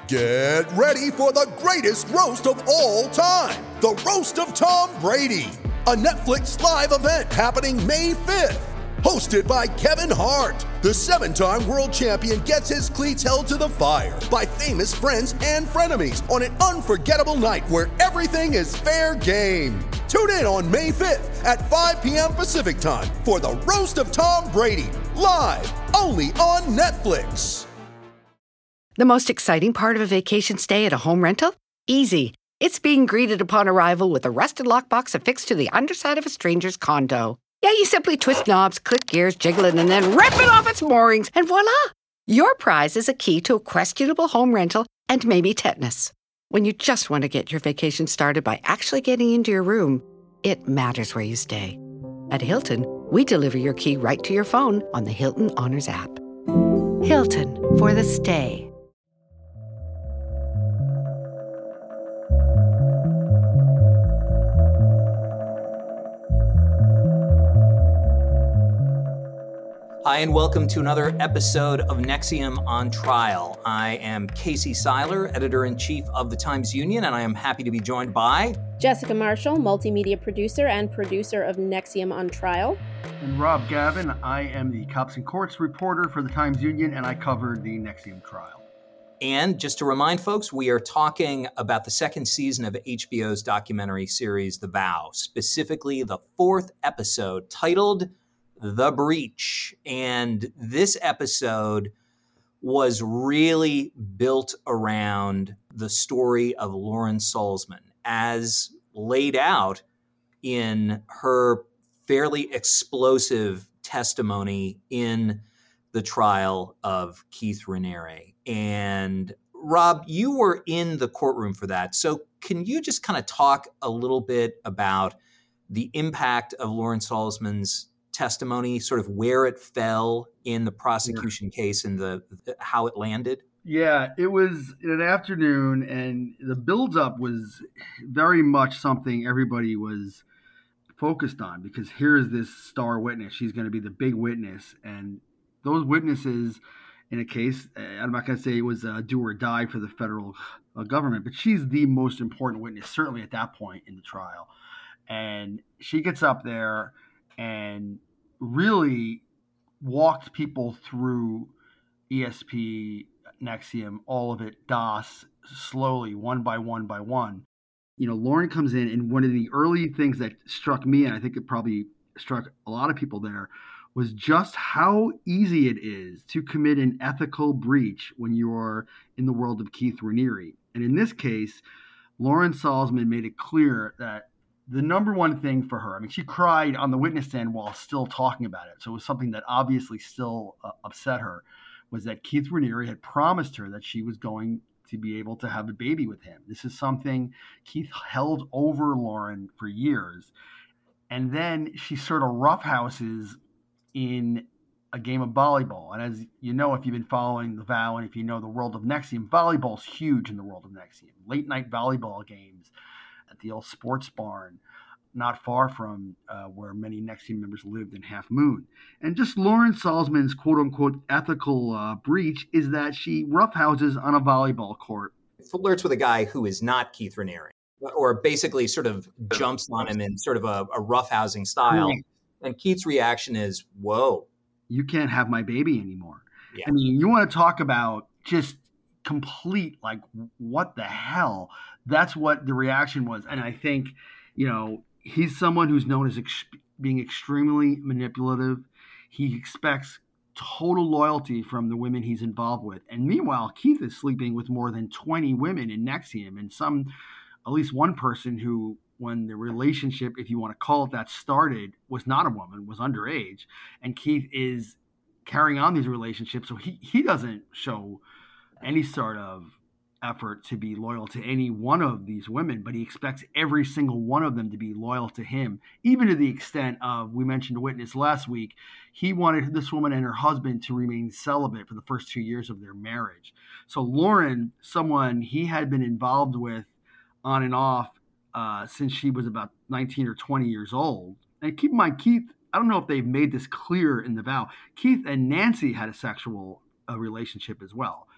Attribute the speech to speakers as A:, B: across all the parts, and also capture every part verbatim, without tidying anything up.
A: Get ready for the greatest roast of all time, the Roast of Tom Brady, a Netflix live event happening May fifth. Hosted by Kevin Hart, the seven-time world champion gets his cleats held to the fire by famous friends and frenemies on an unforgettable night where everything is fair game. Tune in on May fifth at five p.m. Pacific time for the Roast of Tom Brady, live only on Netflix.
B: The most exciting part of a vacation stay at a home rental? Easy. It's being greeted upon arrival with a rusted lockbox affixed to the underside of a stranger's condo. Yeah, you simply twist knobs, click gears, jiggle it, and then rip it off its moorings, and voila! Your prize is a key to a questionable home rental and maybe tetanus. When you just want to get your vacation started by actually getting into your room, it matters where you stay. At Hilton, we deliver your key right to your phone on the Hilton Honors app. Hilton for the stay.
C: Hi, and welcome to another episode of N X I V M on Trial. I am Casey Seiler, Editor-in-Chief of the Times-Union, and I am happy to be joined by...
D: Jessica Marshall, Multimedia Producer and Producer of N X I V M on Trial.
E: And Rob Gavin, I am the Cops and Courts reporter for the Times-Union, and I covered the N X I V M trial.
C: And just to remind folks, we are talking about the second season of H B O's documentary series, The Vow, specifically the fourth episode titled... The Breach. And this episode was really built around the story of Lauren Salzman as laid out in her fairly explosive testimony in the trial of Keith Raniere. And Rob, you were in the courtroom for that. So can you just kind of talk a little bit about the impact of Lauren Salzman's testimony, sort of where it fell in the prosecution yeah. case and the how it landed?
E: Yeah, it was an afternoon, and the buildup was very much something everybody was focused on, because here's this star witness. She's going to be the big witness, and those witnesses in a case, I'm not going to say it was a do or die for the federal government, but she's the most important witness, certainly at that point in the trial. And she gets up there and really walked people through E S P, N X I V M, all of it, D O S, slowly, one by one by one. You know, Lauren comes in, and one of the early things that struck me, and I think it probably struck a lot of people there, was just how easy it is to commit an ethical breach when you're in the world of Keith Raniere. And in this case, Lauren Salzman made it clear that the number one thing for her, I mean, she cried on the witness stand while still talking about it. So it was something that obviously still uh, upset her, was that Keith Raniere had promised her that she was going to be able to have a baby with him. This is something Keith held over Lauren for years. And then she sort of roughhouses in a game of volleyball. And as you know, if you've been following The Vow, and if you know the world of N X I V M, volleyball's huge in the world of N X I V M. Late night volleyball games at the old sports barn, not far from uh, where many N X I V M members lived in Half Moon. And just Lauren Salzman's quote-unquote ethical uh, breach is that she roughhouses on a volleyball court.
C: Flirts with a guy who is not Keith Raniere, or basically sort of jumps on him in sort of a, a roughhousing style. Right. And Keith's reaction is, whoa.
E: You can't have my baby anymore.
C: Yeah.
E: I mean, you want to talk about just complete, like, what the hell? That's what the reaction was. And I think, you know, he's someone who's known as ex- being extremely manipulative. He expects total loyalty from the women he's involved with. And meanwhile, Keith is sleeping with more than twenty women in N X I V M, and some, at least one person who, when the relationship, if you want to call it that, started, was not a woman, was underage. And Keith is carrying on these relationships. So he, he doesn't show any sort of effort to be loyal to any one of these women, but he expects every single one of them to be loyal to him, even to the extent of, we mentioned a witness last week, he wanted this woman and her husband to remain celibate for the first two years of their marriage. So Lauren, someone he had been involved with on and off uh, since she was about nineteen or twenty years old. And keep in mind, Keith, I don't know if they've made this clear in The Vow, Keith and Nancy had a sexual uh, relationship as well.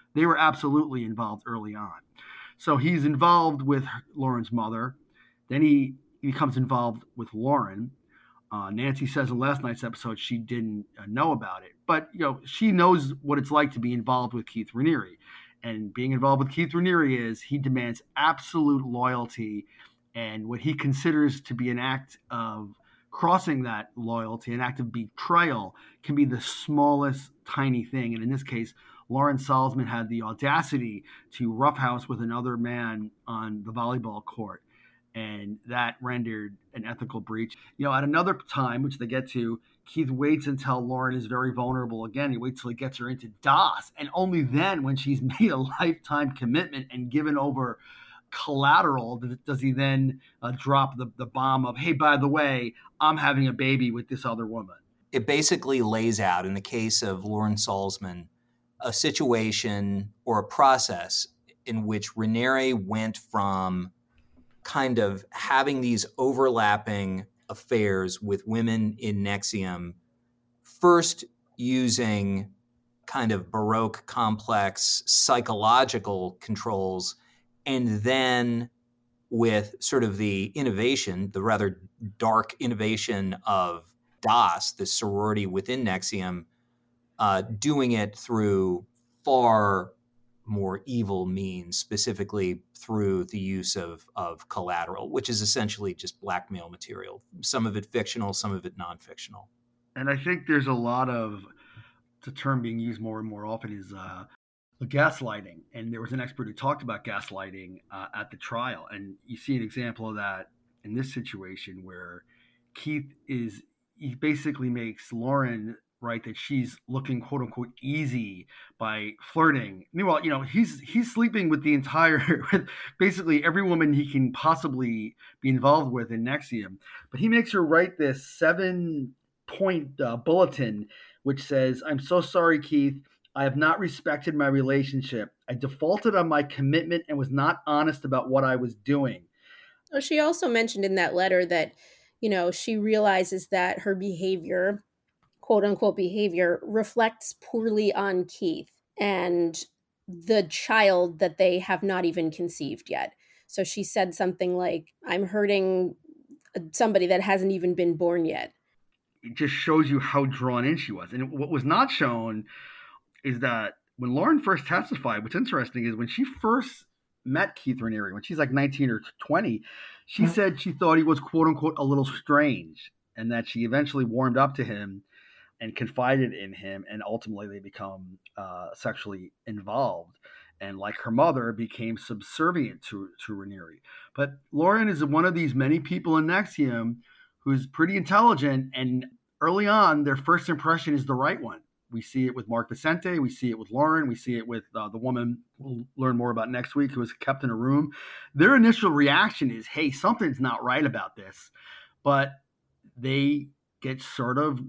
E: They were absolutely involved early on. So he's involved with Lauren's mother. Then he becomes involved with Lauren. Uh, Nancy says in last night's episode she didn't uh, know about it. But, you know, she knows what it's like to be involved with Keith Raniere. And being involved with Keith Raniere is he demands absolute loyalty, and what he considers to be an act of crossing that loyalty, an act of betrayal, can be the smallest tiny thing. And in this case, Lauren Salzman had the audacity to roughhouse with another man on the volleyball court, and that rendered an ethical breach. You know, at another time, which they get to, Keith waits until Lauren is very vulnerable again. He waits till he gets her into D O S, and only then, when she's made a lifetime commitment and given over collateral, does he then uh, drop the, the bomb of, hey, by the way, I'm having a baby with this other woman.
C: It basically lays out, in the case of Lauren Salzman, a situation or a process in which Raniere went from kind of having these overlapping affairs with women in NXIVM, first using kind of Baroque, complex psychological controls, and then with sort of the innovation, the rather dark innovation of D O S, the sorority within NXIVM, uh, doing it through far more evil means, specifically through the use of, of collateral, which is essentially just blackmail material. Some of it fictional, some of it non-fictional.
E: And I think there's a lot of, the term being used more and more often is uh, gaslighting. And there was an expert who talked about gaslighting uh, at the trial. And you see an example of that in this situation where Keith is, he basically makes Lauren right that she's looking quote unquote easy by flirting. Meanwhile, you know, he's he's sleeping with the entire, with basically every woman he can possibly be involved with in NXIVM. But he makes her write this seven point uh, bulletin, which says, "I'm so sorry, Keith. I have not respected my relationship. I defaulted on my commitment and was not honest about what I was doing."
D: Well, she also mentioned in that letter that, you know, she realizes that her behavior, quote unquote behavior, reflects poorly on Keith and the child that they have not even conceived yet. So she said something like, "I'm hurting somebody that hasn't even been born yet."
E: It just shows you how drawn in she was. And what was not shown is that when Lauren first testified, what's interesting is when she first met Keith Raniere, when she's like nineteen or twenty, she mm-hmm. said she thought he was quote unquote a little strange, and that she eventually warmed up to him and confided in him, and ultimately they become uh, sexually involved, and like her mother, became subservient to, to Raniere. But Lauren is one of these many people in NXIVM who's pretty intelligent, and early on, their first impression is the right one. We see it with Mark Vicente, we see it with Lauren, we see it with uh, the woman we'll learn more about next week who was kept in a room. Their initial reaction is, hey, something's not right about this. But they get sort of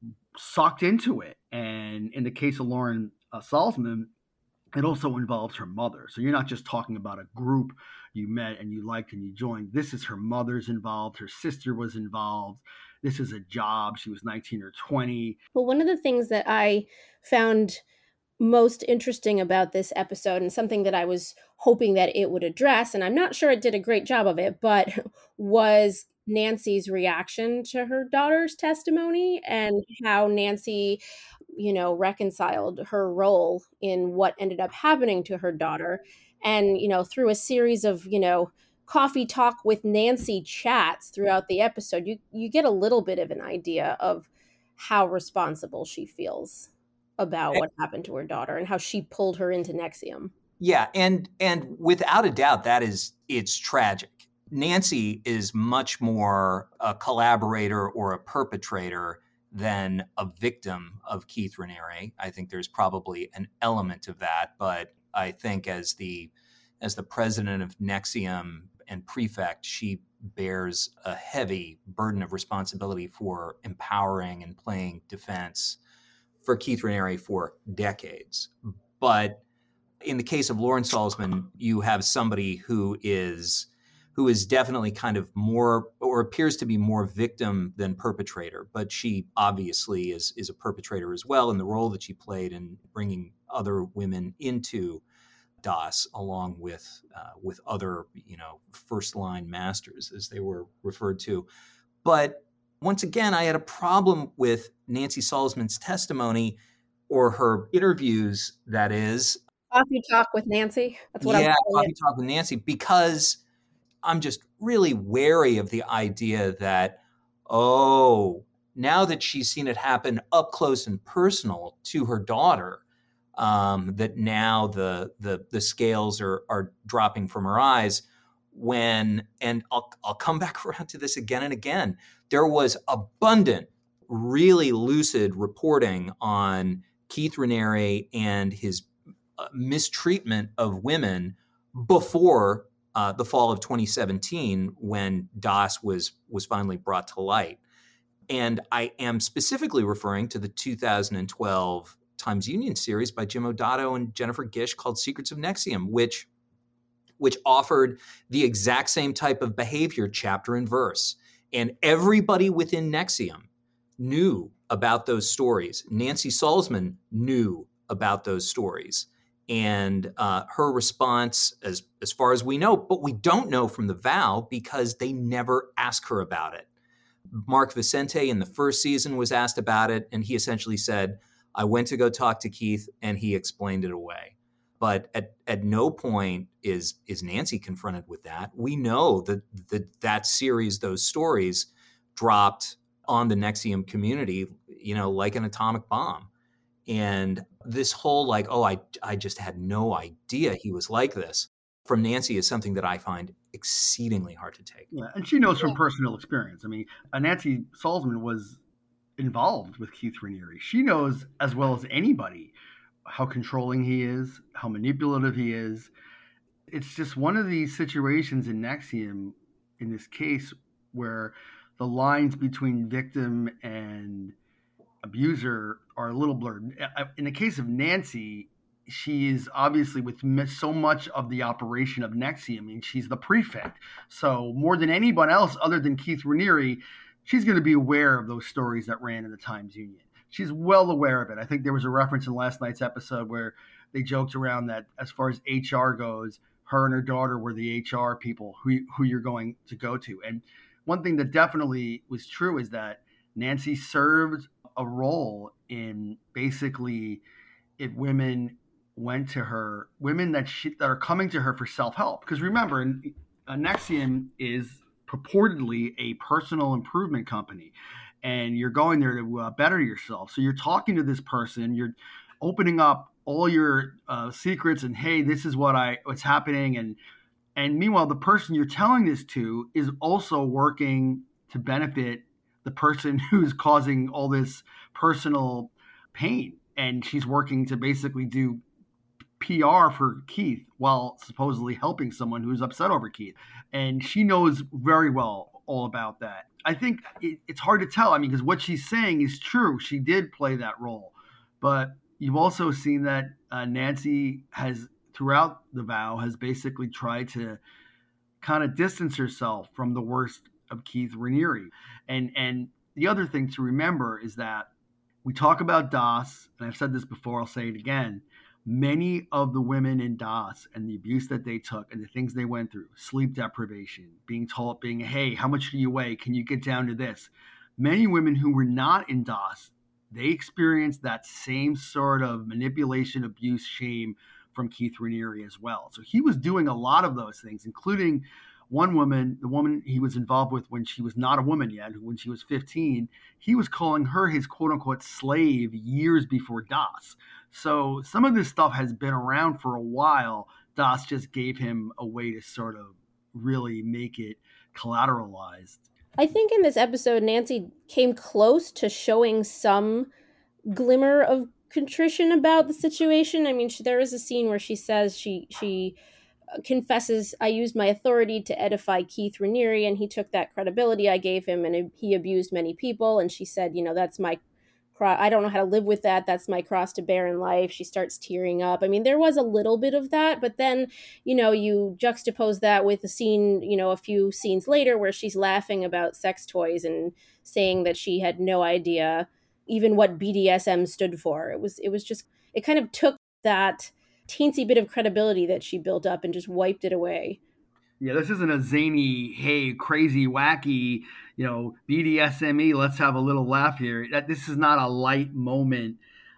E: sucked into it. And in the case of Lauren uh, Salzman, it also involves her mother. So you're not just talking about a group you met and you liked and you joined. This is her mother's involved. Her sister was involved. This is a job. She was nineteen or twenty.
D: Well, one of the things that I found most interesting about this episode, and something that I was hoping that it would address, and I'm not sure it did a great job of it, but was Nancy's reaction to her daughter's testimony and how Nancy, you know, reconciled her role in what ended up happening to her daughter. And, you know, through a series of, you know, coffee talk with Nancy chats throughout the episode, you, you get a little bit of an idea of how responsible she feels about what happened to her daughter and how she pulled her into NXIVM.
C: Yeah. And, and without a doubt, that is, it's tragic. Nancy is much more a collaborator or a perpetrator than a victim of Keith Raniere. I think there's probably an element of that, but I think as the as the president of NXIVM and prefect, she bears a heavy burden of responsibility for empowering and playing defense for Keith Raniere for decades. But in the case of Lauren Salzman, you have somebody who is who is definitely kind of more, or appears to be more victim than perpetrator. But she obviously is, is a perpetrator as well in the role that she played in bringing other women into D O S, along with uh, with other, you know, first line masters, as they were referred to. But once again, I had a problem with Nancy Salzman's testimony, or her interviews, that is.
D: Coffee Talk with Nancy. That's what
C: yeah,
D: I'm
C: Coffee it. Talk with Nancy, because I'm just really wary of the idea that, oh, now that she's seen it happen up close and personal to her daughter, um, that now the the the scales are are dropping from her eyes. When, and I'll I'll come back around to this again and again, there was abundant, really lucid reporting on Keith Raniere and his uh, mistreatment of women before uh, the fall of twenty seventeen, when D O S was was finally brought to light. And I am specifically referring to the two thousand twelve Times Union series by Jim Odato and Jennifer Gish called Secrets of N X I V M, which which offered the exact same type of behavior, chapter and verse. And everybody within N X I V M knew about those stories. Nancy Salzman knew about those stories. And uh, her response, as, as far as we know, but we don't know from the vow because they never ask her about it. Mark Vicente in the first season was asked about it, and he essentially said, I went to go talk to Keith, and he explained it away. But at, at no point is is Nancy confronted with that. We know that that, that series, those stories, dropped on the N X I V M community, you know, like an atomic bomb. And this whole like, oh, I I just had no idea he was like this, from Nancy, is something that I find exceedingly hard to take.
E: Yeah, and she knows from personal experience. I mean, uh, Nancy Salzman was involved with Keith Raniere. She knows as well as anybody how controlling he is, how manipulative he is. It's just one of these situations in N X I V M, in this case, where the lines between victim and abuser are a little blurred. In the case of Nancy, she is obviously with so much of the operation of N X I V M. I mean, she's the prefect. So more than anyone else other than Keith Raniere, she's going to be aware of those stories that ran in the Times Union. She's well aware of it. I think there was a reference in last night's episode where they joked around that as far as H R goes, her and her daughter were the H R people who, who you're going to go to. And one thing that definitely was true is that Nancy served a role in basically, if women went to her, women that she, that are coming to her for self-help. Because remember, N X I V M is purportedly a personal improvement company, and you're going there to uh, better yourself. So you're talking to this person, you're opening up all your uh, secrets, and hey, this is what I what's happening, and and meanwhile, the person you're telling this to is also working to benefit the person who's causing all this personal pain, and she's working to basically do P R for Keith while supposedly helping someone who's upset over Keith. And she knows very well all about that. I think it, it's hard to tell. I mean, because what she's saying is true. She did play that role. But you've also seen that uh, Nancy has, throughout the vow, has basically tried to kind of distance herself from the worst of Keith Raniere. And, and the other thing to remember is that we talk about D O S, and I've said this before, I'll say it again. Many of the women in D O S and the abuse that they took and the things they went through, sleep deprivation, being told, being, hey, how much do you weigh? Can you get down to this? Many women who were not in D O S, they experienced that same sort of manipulation, abuse, shame from Keith Raniere as well. So he was doing a lot of those things, including one woman, the woman he was involved with when she was not a woman yet, when she was fifteen, he was calling her his quote unquote slave years before D O S. So some of this stuff has been around for a while. D O S just gave him a way to sort of really make it collateralized.
D: I think in this episode, Nancy came close to showing some glimmer of contrition about the situation. I mean, she, there is a scene where she says she she confesses, I used my authority to edify Keith Raniere, and he took that credibility I gave him, and he abused many people. And she said, you know, that's my I don't know how to live with that. That's my cross to bear in life. She starts tearing up. I mean, there was a little bit of that, but then, you know, you juxtapose that with a scene, you know, a few scenes later where she's laughing about sex toys and saying that she had no idea even what B D S M stood for. It was, it was just, it kind of took that teensy bit of credibility that she built up and just wiped it away.
E: Yeah, this isn't a zany, hey, crazy, wacky, you know, B D S M E, let's have a little laugh here. That This is not a light moment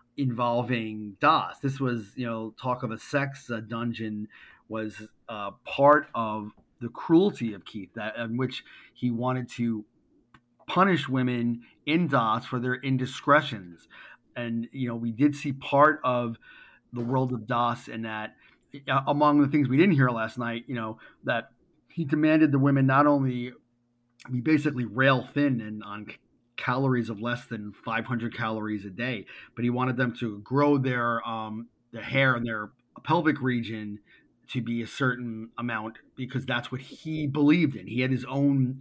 E: involving Das. This was, you know, talk of a sex uh, dungeon was uh, part of the cruelty of Keith, that in which he wanted to punish women in Das for their indiscretions. And, you know, we did see part of the world of Das in that, uh, among the things we didn't hear last night, you know, that he demanded the women not only be basically rail thin and on calories of less than five hundred calories a day, but he wanted them to grow their um, their hair in their pelvic region to be a certain amount because that's what he believed in. He had his own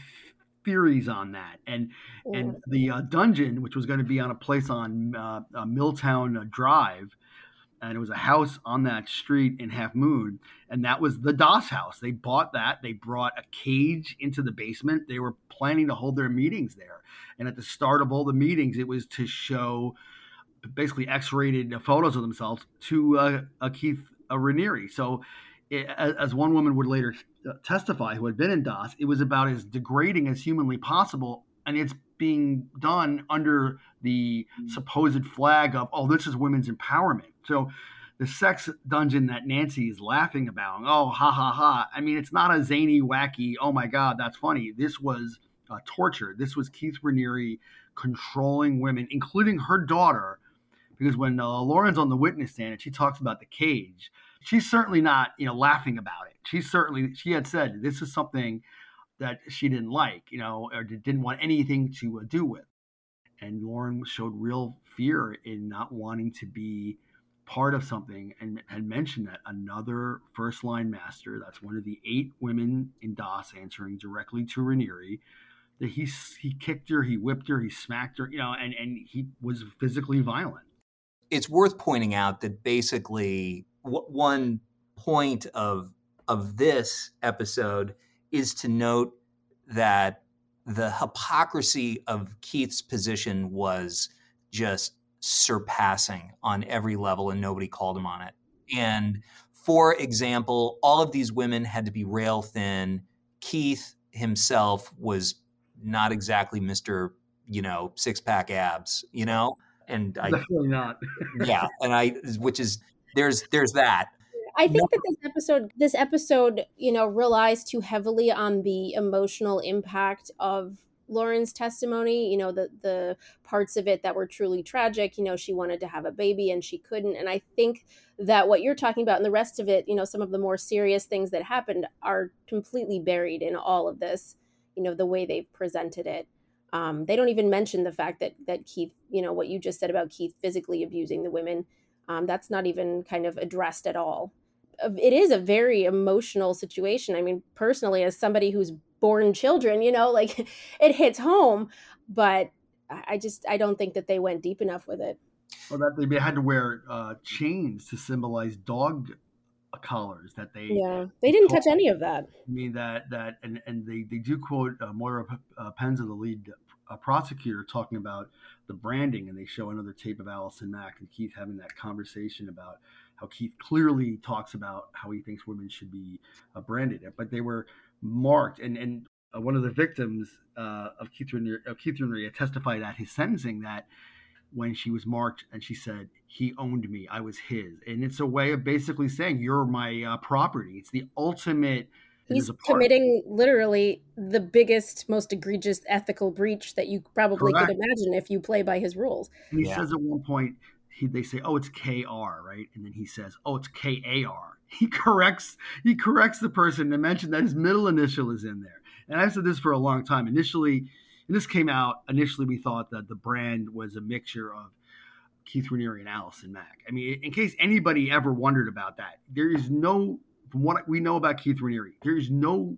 E: theories on that. And yeah. and the uh, dungeon, which was going to be on a place on uh, uh, Milltown Drive, and it was a house on that street in Half Moon, and that was the Das house. They bought that. They brought a cage into the basement. They were planning to hold their meetings there. And at the start of all the meetings, it was to show basically X-rated photos of themselves to uh, uh, Keith uh, Raniere. So it, as one woman would later testify, who had been in Das, it was about as degrading as humanly possible, and it's being done under the supposed flag of, oh, this is women's empowerment. So the sex dungeon that Nancy is laughing about, oh, ha, ha, ha. I mean, it's not a zany, wacky, oh, my God, that's funny. This was uh, torture. This was Keith Raniere controlling women, including her daughter, because when uh, Lauren's on the witness stand and she talks about the cage, she's certainly not, you know, laughing about it. She's certainly, she had said this is something that she didn't like, you know, or didn't want anything to uh, do with. And Lauren showed real fear in not wanting to be part of something, and had mentioned that another first line master, that's one of the eight women in Das answering directly to Raniere, that he, he kicked her, he whipped her, he smacked her, you know, and, and he was physically violent.
C: It's worth pointing out that basically w- one point of of this episode is to note that the hypocrisy of Keith's position was just surpassing on every level, and nobody called him on it. And for example, all of these women had to be rail thin. Keith himself was not exactly Mister, you know, six pack abs, you know, and I
E: definitely not.
C: yeah. And I, which is, there's, there's that.
D: I think that this episode, this episode, you know, relies too heavily on the emotional impact of Lauren's testimony, you know, the the parts of it that were truly tragic. You know, she wanted to have a baby and she couldn't. And I think that what you're talking about and the rest of it, you know, some of the more serious things that happened are completely buried in all of this, you know, the way they've presented it. Um, they don't even mention the fact that that Keith, you know, what you just said about Keith physically abusing the women. Um, that's not even kind of addressed at all. It is a very emotional situation. I mean, personally, as somebody who's born children, you know, like it hits home, but I just, I don't think that they went deep enough with it.
E: Well, that they had to wear uh, chains to symbolize dog collars that they,
D: yeah, they didn't touch any of that.
E: I mean, that, that, and, and they, they do quote uh, Moira uh, Penza, the lead uh, prosecutor, talking about the branding, and they show another tape of Allison Mack and Keith having that conversation about how Keith clearly talks about how he thinks women should be uh, branded, but they were marked. And and uh, one of the victims uh, of Keith Raniere, of Keith Raniere testified at his sentencing that when she was marked and she said, he owned me, I was his. And it's a way of basically saying, you're my uh, property. It's the ultimate.
D: He's committing literally the biggest, most egregious ethical breach that you probably Correct. Could imagine if you play by his rules.
E: And he yeah. says at one point, He, they say, oh, it's K R, right? And then he says, oh, it's K A R. He corrects he corrects the person to mention that his middle initial is in there. And I've said this for a long time. Initially, and this came out, initially we thought that the brand was a mixture of Keith Raniere and Allison Mack. I mean, in case anybody ever wondered about that, there is no, from what we know about Keith Raniere, there is no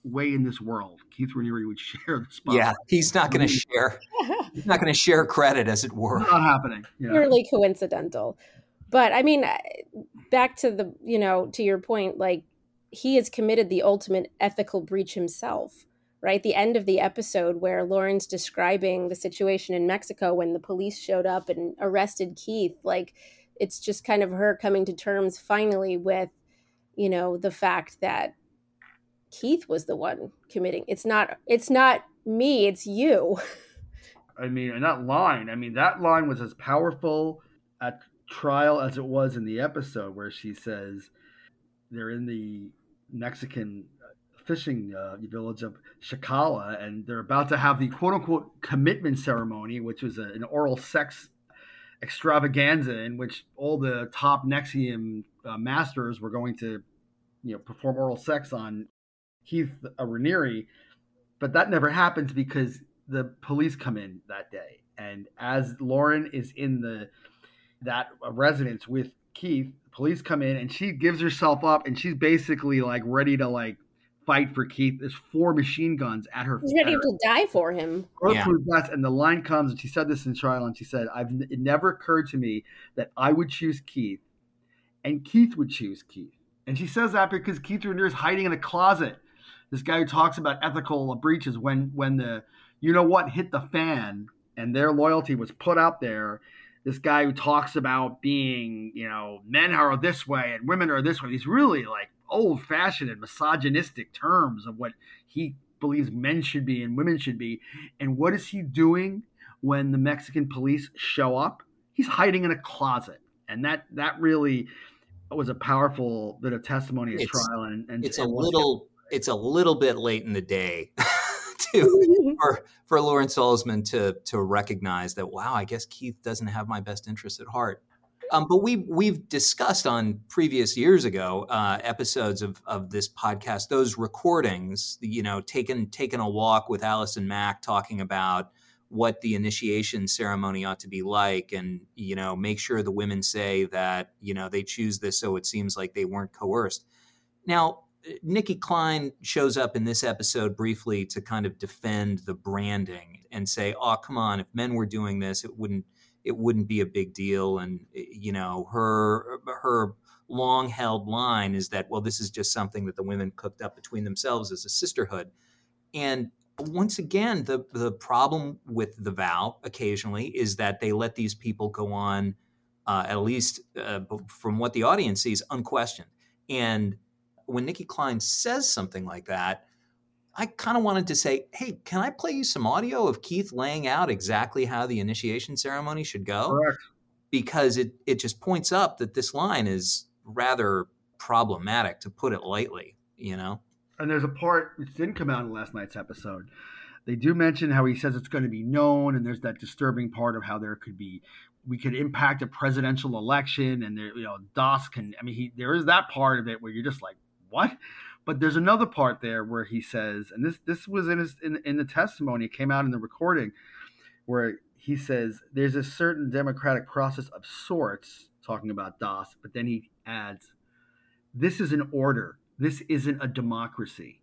E: way in this world Keith Raniere would share the spot.
C: Yeah, he's not going to share. He's not going to share credit, as it were.
E: It's not happening. You know?
D: Purely coincidental. But I mean, back to the, you know, to your point, like he has committed the ultimate ethical breach himself, right? The end of the episode where Lauren's describing the situation in Mexico when the police showed up and arrested Keith, like it's just kind of her coming to terms finally with, you know, the fact that Keith was the one committing. It's not, it's not me, it's you.
E: I mean, and that line, I mean, that line was as powerful at trial as it was in the episode where she says they're in the Mexican fishing uh, village of Chacala, and they're about to have the quote-unquote commitment ceremony, which was a, an oral sex extravaganza in which all the top Nexium uh, masters were going to, you know, perform oral sex on Keith uh, Raniere. But that never happens because the police come in that day. And as Lauren is in the that residence with Keith, police come in and she gives herself up and she's basically like ready to like fight for Keith. There's four machine guns at her.
D: She's ready to die for him.
C: Yeah.
E: And the line comes, and she said this in trial, and she said, I've, it never occurred to me that I would choose Keith and Keith would choose Keith. And she says that because Keith Raniere is hiding in a closet. This guy who talks about ethical breaches when, when the, you know what, hit the fan and their loyalty was put out there. This guy who talks about being, you know, men are this way and women are this way. These really like old-fashioned and misogynistic terms of what he believes men should be and women should be. And what is he doing when the Mexican police show up? He's hiding in a closet. And that that really was a powerful bit of testimony at
C: it's,
E: trial. And, and
C: it's
E: and
C: a little it's a little bit late in the day to for for Lauren Salzman to to recognize that, wow, I guess Keith doesn't have my best interest at heart. Um, but we we've discussed on previous years ago uh, episodes of of this podcast those recordings, you know, taking taking a walk with Allison Mack, talking about what the initiation ceremony ought to be like, and you know, make sure the women say that, you know, they choose this so it seems like they weren't coerced. Now, Nicki Clyne shows up in this episode briefly to kind of defend the branding and say, "Oh, come on, if men were doing this, it wouldn't." it wouldn't be a big deal. And, you know, her her long held line is that, well, this is just something that the women cooked up between themselves as a sisterhood. And once again, the, the problem with The Vow occasionally is that they let these people go on, uh, at least uh, from what the audience sees, unquestioned. And when Nicki Clyne says something like that, I kind of wanted to say, hey, can I play you some audio of Keith laying out exactly how the initiation ceremony should go?
E: Correct.
C: Because it, it just points up that this line is rather problematic, to put it lightly, you know?
E: And there's a part which didn't come out in last night's episode. They do mention how he says it's going to be known, and there's that disturbing part of how there could be, we could impact a presidential election, and there, you know, Das can, I mean, he, there is that part of it where you're just like, what? But there's another part there where he says, and this this was in his in, in the testimony, it came out in the recording, where he says there's a certain democratic process of sorts, talking about Das, but then he adds, this is an order. This isn't a democracy.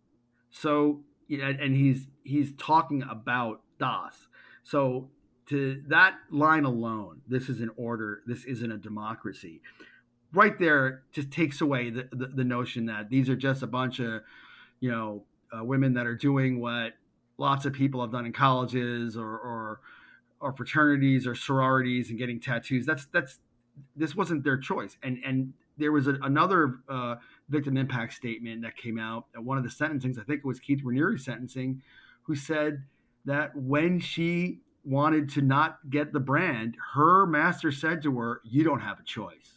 E: So, and he's he's talking about Das. So to that line alone, this is an order. This isn't a democracy. Right there just takes away the, the, the notion that these are just a bunch of, you know, uh, women that are doing what lots of people have done in colleges or, or or fraternities or sororities and getting tattoos. That's that's this wasn't their choice. And and there was a, another uh, victim impact statement that came out at one of the sentencings. I think it was Keith Raniere's sentencing, who said that when she wanted to not get the brand, her master said to her, "You don't have a choice."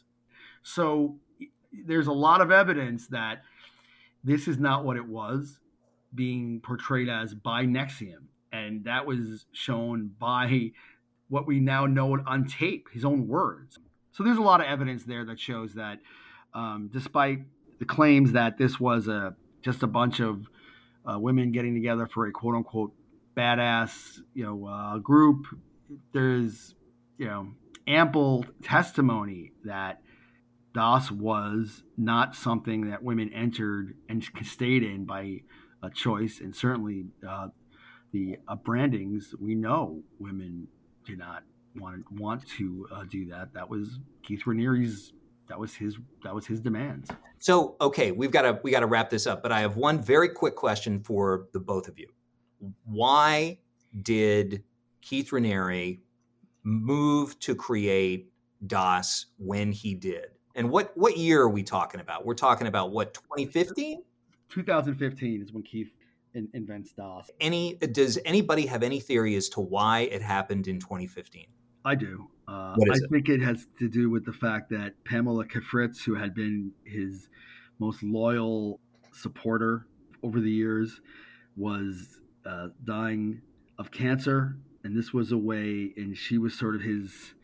E: So there's a lot of evidence that this is not what it was being portrayed as by Nexium. And that was shown by what we now know on tape, his own words. So there's a lot of evidence there that shows that um, despite the claims that this was a just a bunch of uh, women getting together for a quote unquote badass, you know, uh, group, there's, you know, ample testimony that Das was not something that women entered and stayed in by a choice. And certainly uh, the uh, brandings, we know women did not want want to uh, do that. That was Keith Raniere's. That was his. That was his demands.
C: So, okay, we've got to we got to wrap this up. But I have one very quick question for the both of you. Why did Keith Raniere move to create D O S when he did? And what what year are we talking about? We're talking about what, twenty fifteen?
E: twenty fifteen is when Keith in, invents D O S.
C: Any does anybody have any theory as to why it happened in twenty fifteen?
E: I do. Uh,
C: What is
E: I
C: it?
E: think it has to do with the fact that Pamela Kafritz, who had been his most loyal supporter over the years, was uh, dying of cancer. And this was a way, and she was sort of his,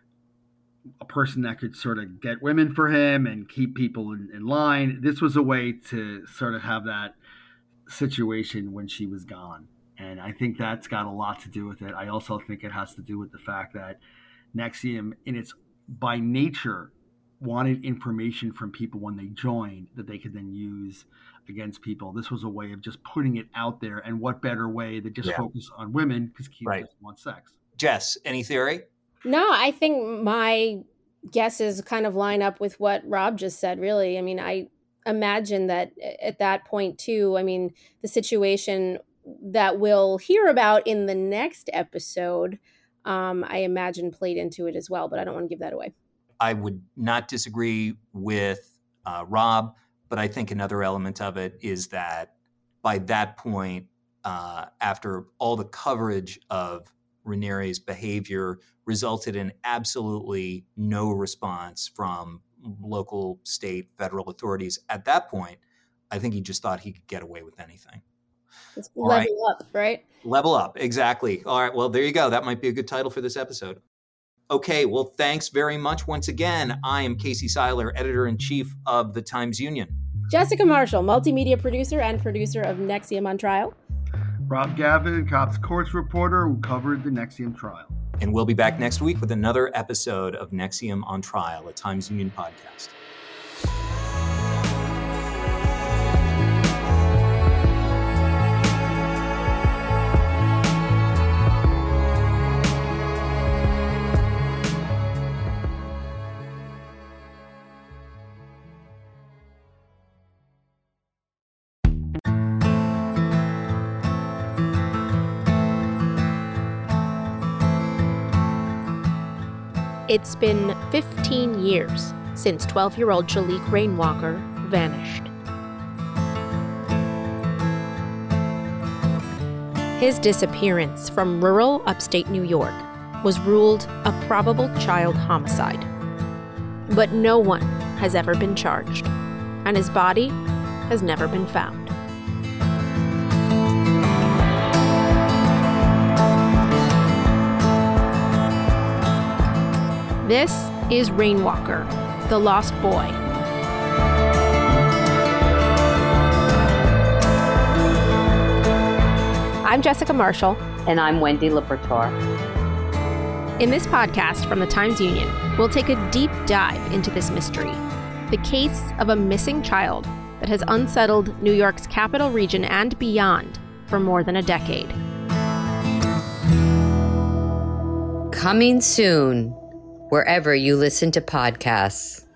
E: a person that could sort of get women for him and keep people in, in line. This was a way to sort of have that situation when she was gone. And I think that's got a lot to do with it. I also think it has to do with the fact that N X I V M, in its by nature, wanted information from people when they joined that they could then use against people. This was a way of just putting it out there. And what better way than just
C: Yeah.
E: focus on women, because Keith
C: Right.
E: just wants sex.
C: Jess, any theory?
D: No, I think my guesses kind of line up with what Rob just said, really. I mean, I imagine that at that point, too, I mean, the situation that we'll hear about in the next episode, um, I imagine played into it as well, but I don't want to give that away.
C: I would not disagree with uh, Rob, but I think another element of it is that by that point, uh, after all the coverage of Raniere's behavior resulted in absolutely no response from local, state, federal authorities, at that point, I think he just thought he could get away with anything.
D: It's
C: All
D: level up, right?
C: Level up, exactly. All right, well, there you go. That might be a good title for this episode. Okay, well, thanks very much once again. I am Casey Seiler, editor-in-chief of the Times-Union.
D: Jessica Marshall, multimedia producer and producer of N X I V M on Trial.
E: Rob Gavin, Cops Courts reporter who covered the N X I V M trial.
C: And we'll be back next week with another episode of N X I V M on Trial, a Times-Union podcast.
F: It's been fifteen years since twelve-year-old Shalique Rainwalker vanished. His disappearance from rural upstate New York was ruled a probable child homicide. But no one has ever been charged, and his body has never been found. This is Rainwalker, the Lost Boy. I'm Jessica Marshall.
G: And I'm Wendy Libertor.
F: In this podcast from the Times-Union, we'll take a deep dive into this mystery, the case of a missing child that has unsettled New York's capital region and beyond for more than a decade.
G: Coming soon, wherever you listen to podcasts.